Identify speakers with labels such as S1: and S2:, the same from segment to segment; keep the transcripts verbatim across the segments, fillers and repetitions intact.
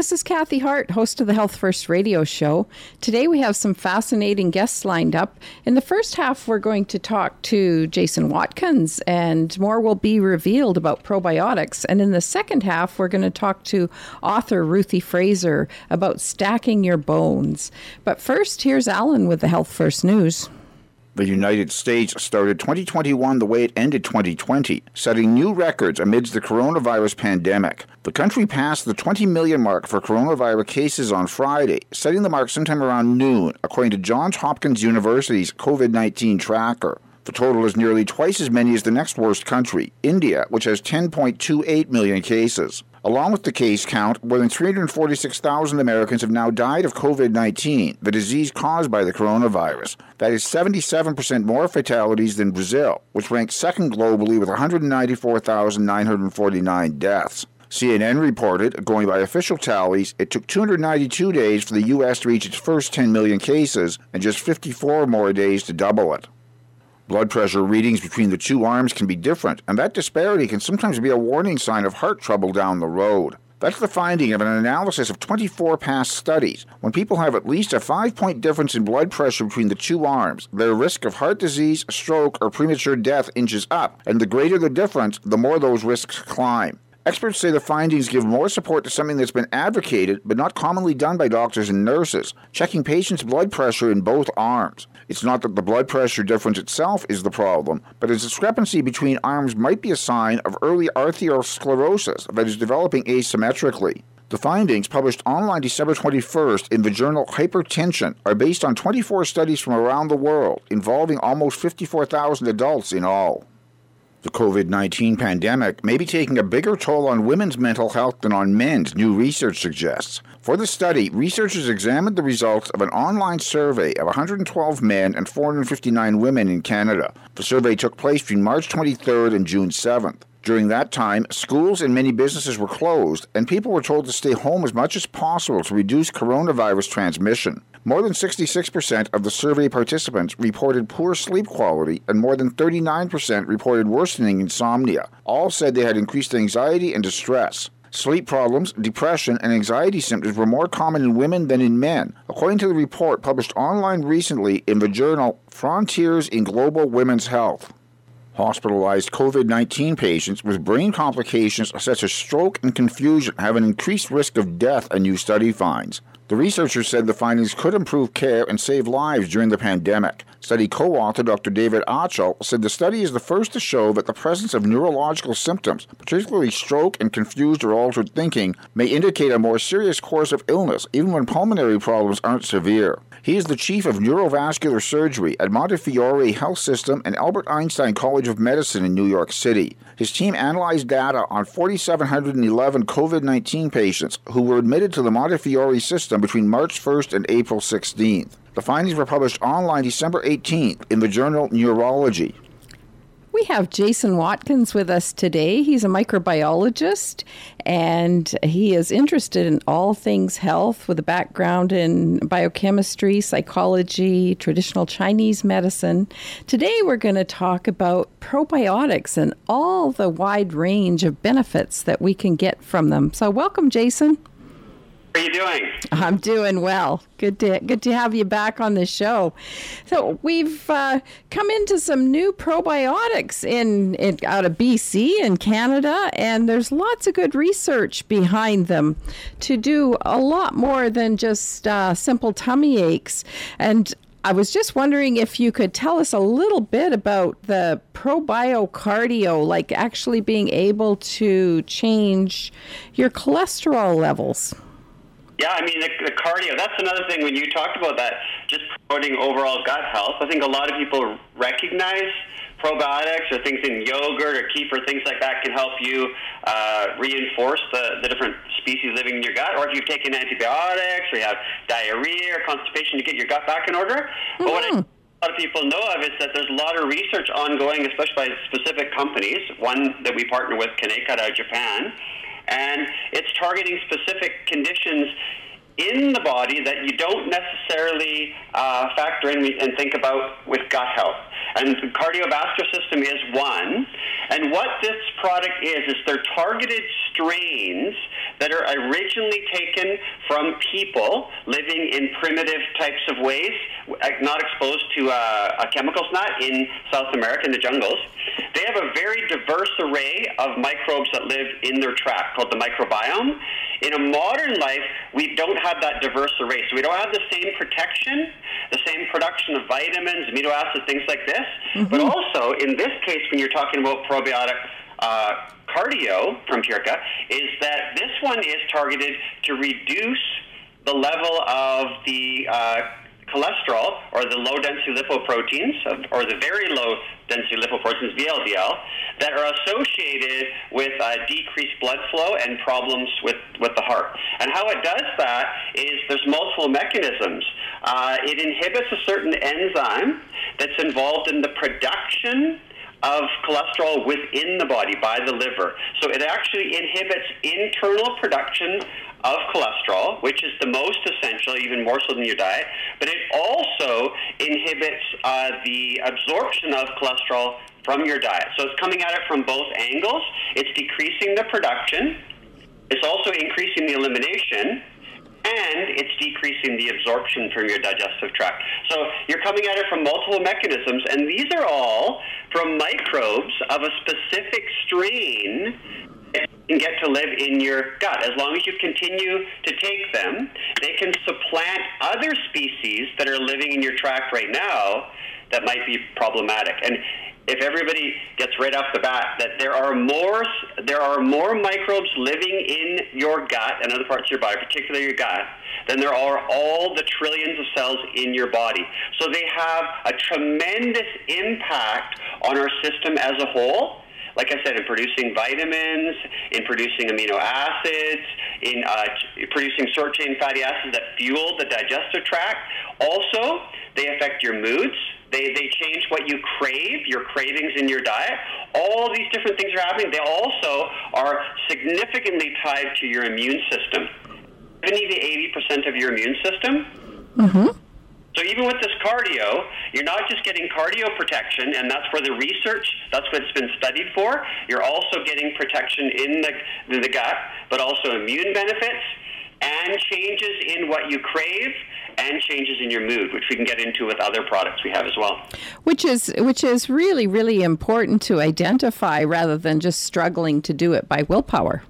S1: This is Kathy Hart, host of the Health First radio show. Today we have some fascinating guests lined up. In the first half, we're going to talk to Jason Watkins, and more will be revealed about probiotics. And in the second half, we're going to talk to author Ruthie Fraser about stacking your bones. But first, here's Alan with the Health First News.
S2: The United States started twenty twenty-one the way it ended twenty twenty, setting new records amidst the coronavirus pandemic. The country passed the twenty million mark for coronavirus cases on Friday, setting the mark sometime around noon, according to Johns Hopkins University's COVID nineteen tracker. The total is nearly twice as many as the next worst country, India, which has ten point two eight million cases. Along with the case count, more than three hundred forty-six thousand Americans have now died of COVID nineteen, the disease caused by the coronavirus. That is seventy-seven percent more fatalities than Brazil, which ranks second globally with one hundred ninety-four thousand nine hundred forty-nine deaths. C N N reported, going by official tallies, it took two hundred ninety-two days for the U S to reach its first ten million cases and just fifty-four more days to double it. Blood pressure readings between the two arms can be different, and that disparity can sometimes be a warning sign of heart trouble down the road. That's the finding of an analysis of twenty-four past studies. When people have at least a five-point difference in blood pressure between the two arms, their risk of heart disease, stroke, or premature death inches up, and the greater the difference, the more those risks climb. Experts say the findings give more support to something that's been advocated but not commonly done by doctors and nurses, checking patients' blood pressure in both arms. It's not that the blood pressure difference itself is the problem, but a discrepancy between arms might be a sign of early arteriosclerosis that is developing asymmetrically. The findings, published online December twenty-first in the journal Hypertension, are based on twenty-four studies from around the world, involving almost fifty-four thousand adults in all. The COVID nineteen pandemic may be taking a bigger toll on women's mental health than on men's, new research suggests. For the study, researchers examined the results of an online survey of one hundred twelve men and four hundred fifty-nine women in Canada. The survey took place between March twenty-third and June seventh. During that time, schools and many businesses were closed, and people were told to stay home as much as possible to reduce coronavirus transmission. More than sixty-six percent of the survey participants reported poor sleep quality, and more than thirty-nine percent reported worsening insomnia. All said they had increased anxiety and distress. Sleep problems, depression, and anxiety symptoms were more common in women than in men, according to the report published online recently in the journal Frontiers in Global Women's Health. Hospitalized COVID nineteen patients with brain complications such as stroke and confusion have an increased risk of death, a new study finds. The researchers said the findings could improve care and save lives during the pandemic. Study co-author Doctor David Achel said the study is the first to show that the presence of neurological symptoms, particularly stroke and confused or altered thinking, may indicate a more serious course of illness, even when pulmonary problems aren't severe. He is the chief of neurovascular surgery at Montefiore Health System and Albert Einstein College of Medicine in New York City. His team analyzed data on four thousand seven hundred eleven COVID nineteen patients who were admitted to the Montefiore system between March first and April sixteenth. The findings were published online December eighteenth in the journal Neurology.
S1: We have Jason Watkins with us today. He's a microbiologist, and he is interested in all things health with a background in biochemistry, psychology, traditional Chinese medicine. Today we're going to talk about probiotics and all the wide range of benefits that we can get from them. So welcome, Jason.
S3: How are you doing?
S1: I'm doing well. Good to good to have you back on the show. So we've uh, come into some new probiotics in, in out of B C and Canada, and there's lots of good research behind them to do a lot more than just uh, simple tummy aches. And I was just wondering if you could tell us a little bit about the probiocardio, like actually being able to change your cholesterol levels.
S3: Yeah, I mean, the, the cardio, that's another thing when you talked about that, just promoting overall gut health. I think a lot of people recognize probiotics or things in yogurt or kefir, things like that can help you uh, reinforce the, the different species living in your gut. Or if you've taken antibiotics or you have diarrhea or constipation to get your gut back in order. Mm-hmm. But what I, a lot of people know of is that there's a lot of research ongoing, especially by specific companies, one that we partner with, Kaneka out of Japan, and it's targeting specific conditions in the body that you don't necessarily uh, factor in and think about with gut health. And the cardiovascular system is one. And what this product is, is they're targeted strains that are originally taken from people living in primitive types of ways, not exposed to uh, uh, chemicals, not in South America, in the jungles. They have a very diverse array of microbes that live in their tract, called the microbiome. In a modern life, we don't have that diverse array, so we don't have the same protection, the same production of vitamins, amino acids, things like this. Mm-hmm. But also, in this case, when you're talking about probiotic uh, cardio from Purika, is that this one is targeted to reduce the level of the uh, cholesterol, or the low-density lipoproteins, or the very low-density lipoproteins, V L D L, that are associated with uh, decreased blood flow and problems with, with the heart. And how it does that is there's multiple mechanisms. Uh, it inhibits a certain enzyme that's involved in the production of cholesterol within the body by the liver. So it actually inhibits internal production of cholesterol, which is the most essential, even more so than your diet, but it also inhibits uh, the absorption of cholesterol from your diet. So it's coming at it from both angles. It's decreasing the production. It's also increasing the elimination, and it's decreasing the absorption from your digestive tract. So you're coming at it from multiple mechanisms, and these are all from microbes of a specific strain that can get to live in your gut. As long as you continue to take them, they can supplant other species that are living in your tract right now that might be problematic. And if everybody gets right off the bat that there are more there are more microbes living in your gut and other parts of your body, particularly your gut, than there are all the trillions of cells in your body. So they have a tremendous impact on our system as a whole. Like I said, in producing vitamins, in producing amino acids, in uh, producing short-chain fatty acids that fuel the digestive tract. Also, they affect your moods. They they change what you crave, your cravings in your diet. All these different things are happening. They also are significantly tied to your immune system. seventy to eighty percent of your immune system. Mm-hmm. So even with this cardio, you're not just getting cardio protection, and that's for the research, that's what it's been studied for. You're also getting protection in the, in the gut, but also immune benefits and changes in what you crave and changes in your mood, which we can get into with other products we have as well.
S1: Which is which is really, really important to identify rather than just struggling to do it by willpower.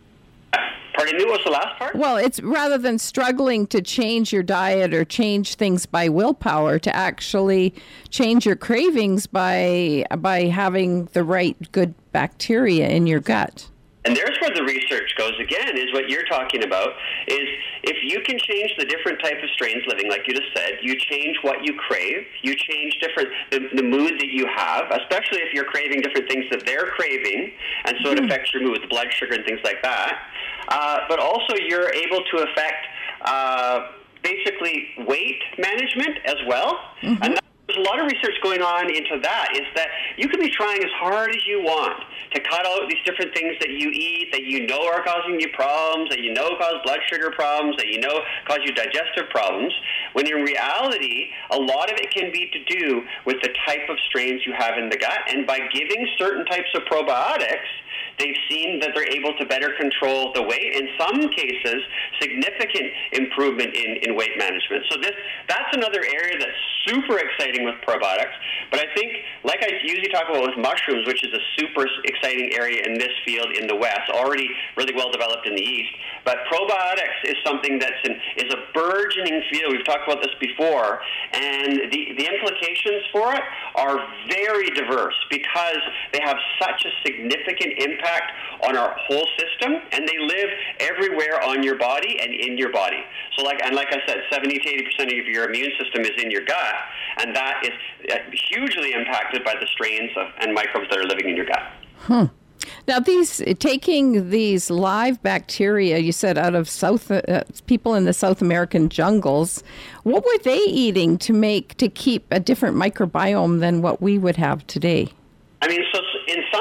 S3: Pardon me, what was the last part?
S1: Well, it's rather than struggling to change your diet or change things by willpower, to actually change your cravings by by having the right good bacteria in your gut.
S3: And there's where the research goes again, is what you're talking about, is if you can change the different type of strains living, like you just said, you change what you crave, you change different the, the mood that you have, especially if you're craving different things that they're craving, and so it mm. affects your mood, the blood sugar and things like that. Uh, but also you're able to affect uh, basically weight management as well. Mm-hmm. And there's a lot of research going on into that, is that you can be trying as hard as you want to cut out these different things that you eat that you know are causing you problems, that you know cause blood sugar problems, that you know cause you digestive problems, when in reality, a lot of it can be to do with the type of strains you have in the gut. And by giving certain types of probiotics, they've seen that they're able to better control the weight. In some cases, significant improvement in, in weight management. So this that's another area that's super exciting with probiotics. But I think, like I usually talk about with mushrooms, which is a super exciting area in this field in the West, already really well developed in the East. But probiotics is something that's an, is a burgeoning field. We've talked about this before. And the, the implications for it are very diverse because they have such a significant impact on our whole system, and they live everywhere on your body and in your body. So like and like I said, seventy to eighty percent of your immune system is in your gut, and that is hugely impacted by the strains of, and microbes that are living in your gut.
S1: Hmm. Now, these taking these live bacteria, you said, out of South uh, people in the South American jungles, what were they eating to make to keep a different microbiome than what we would have today?
S3: I mean, so in some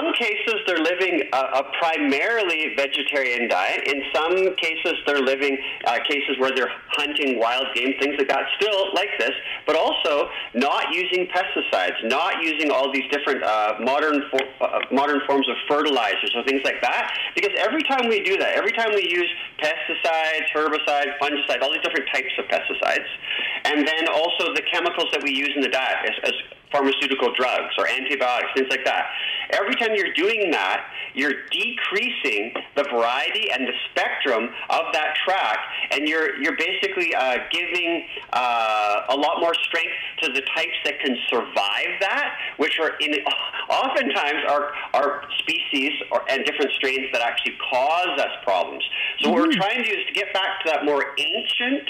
S3: some cases, they're living a, a primarily vegetarian diet. In some cases, they're living uh, cases where they're hunting wild game, things like that, still like this, but also not using pesticides, not using all these different uh, modern for, uh, modern forms of fertilizers or things like that. Because every time we do that, every time we use pesticides, herbicides, fungicides, all these different types of pesticides, and then also the chemicals that we use in the diet as, as pharmaceutical drugs or antibiotics, things like that. Every time you're doing that, you're decreasing the variety and the spectrum of that tract, and you're you're basically uh, giving uh, a lot more strength to the types that can survive that, which are in oftentimes are are species or, and different strains that actually cause us problems. So mm-hmm. what we're trying to do is to get back to that more ancient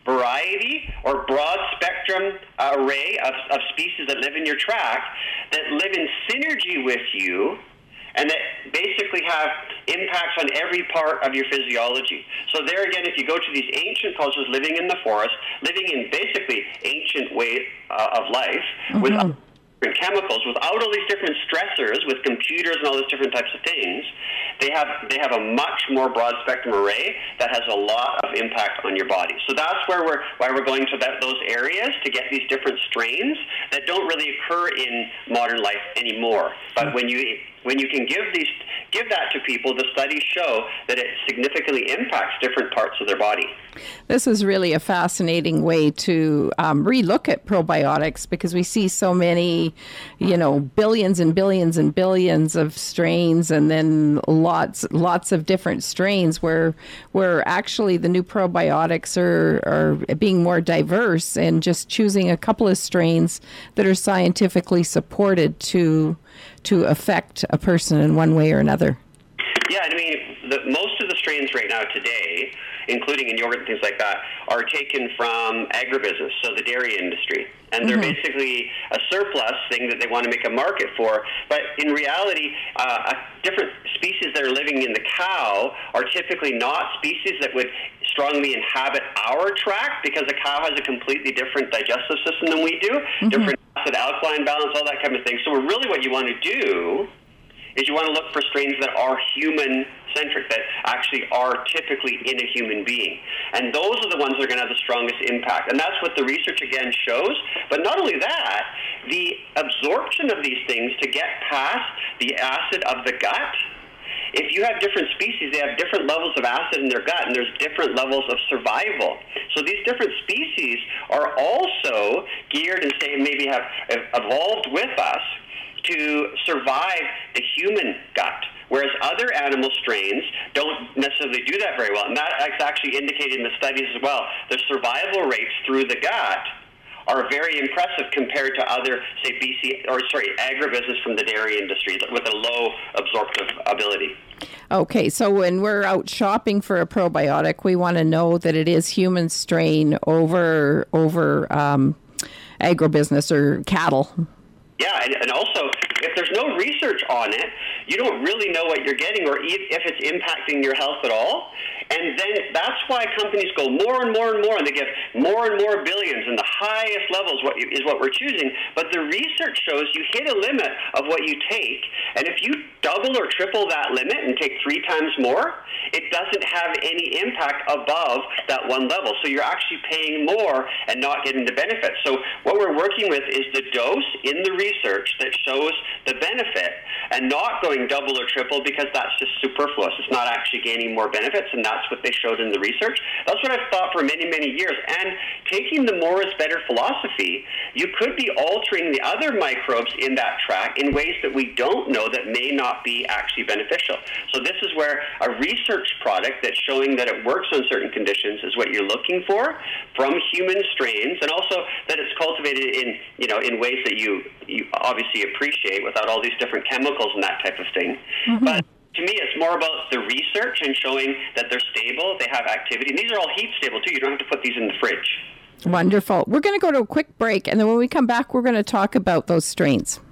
S3: variety or broad spectrum uh, array of, of species that live in your tract that live in synergy with you and that basically have impacts on every part of your physiology. So there again, if you go to these ancient cultures living in the forest, living in basically ancient way uh, of life mm-hmm. with different chemicals, without all these different stressors, with computers and all these different types of things, they have they have a much more broad spectrum array that has a lot of impact on your body. So that's where we're why we're going to that, those areas to get these different strains that don't really occur in modern life anymore. But when you when you can give these give that to people, the studies show that it significantly impacts different parts of their body.
S1: This is really a fascinating way to um, relook at probiotics, because we see so many, you know, billions and billions and billions of strains, and then lots lots of different strains where where actually the new probiotics are, are being more diverse and just choosing a couple of strains that are scientifically supported to to affect a person in one way or another.
S3: Yeah, I mean, the, most of the strains right now today, including in yogurt and things like that, are taken from agribusiness, so the dairy industry. And they're mm-hmm. basically a surplus thing that they want to make a market for. But in reality, uh, different species that are living in the cow are typically not species that would strongly inhabit our tract, because a cow has a completely different digestive system than we do, mm-hmm. different acid-alkaline balance, all that kind of thing. So really what you want to do is you want to look for strains that are human-centric, that actually are typically in a human being. And those are the ones that are going to have the strongest impact. And that's what the research, again, shows. But not only that, the absorption of these things to get past the acid of the gut, if you have different species, they have different levels of acid in their gut, and there's different levels of survival. So these different species are also geared and say maybe have evolved with us to survive the human gut, whereas other animal strains don't necessarily do that very well. And that's actually indicated in the studies as well. The survival rates through the gut are very impressive compared to other, say, B C or sorry, agribusiness from the dairy industry with a low absorptive ability.
S1: Okay, so when we're out shopping for a probiotic, we want to know that it is human strain over over um, agribusiness or cattle.
S3: Yeah, and, and also, if there's no research on it, you don't really know what you're getting or if it's impacting your health at all. And then that's why companies go more and more and more, and they give more and more billions, and the highest levels what you, is what we're choosing. But the research shows you hit a limit of what you take, and if you double or triple that limit and take three times more, it doesn't have any impact above that one level. So you're actually paying more and not getting the benefit. So what we're working with is the dose in the research that shows the benefit, and not going double or triple, because that's just superfluous. It's not actually gaining more benefits, and that's what they showed in the research. That's what I've thought for many, many years. And taking the more is better philosophy, you could be altering the other microbes in that tract in ways that we don't know that may not be actually beneficial. So this is where a research product that's showing that it works on certain conditions is what you're looking for from human strains, and also that it's cultivated in, you know, in ways that you, you obviously appreciate without all these different chemicals and that type of thing. Mm-hmm. But to me, it's more about the research and showing that they're stable, they have activity. And these are all heat stable, too. You don't have to put these in the fridge.
S1: Wonderful. We're going to go to a quick break, and then when we come back, we're going to talk about those strains.